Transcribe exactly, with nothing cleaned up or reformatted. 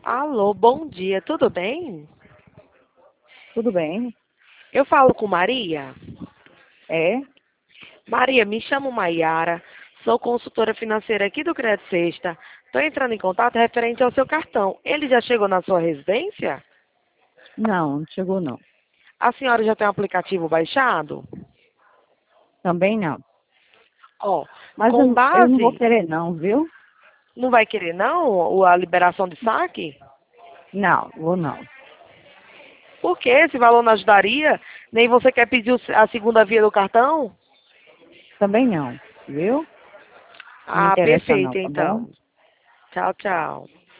Alô, bom dia, tudo bem? Tudo bem? Eu falo com Maria. É? Maria, me chamo Maiara, sou consultora financeira aqui do Crédito Sexta. Estou entrando em contato referente ao seu cartão. Ele já chegou na sua residência? Não, não chegou não. A senhora já tem o aplicativo baixado? Também não. Ó, Mas com eu, eu não vou base, querer não, viu? não vai querer não o- a liberação de saque? Não, vou não. Por quê? Esse valor não ajudaria? Nem você quer pedir o- a segunda via do cartão? Também não, viu? Não me Ah, interessa não, perfeito tá bom? então. Tchau, tchau.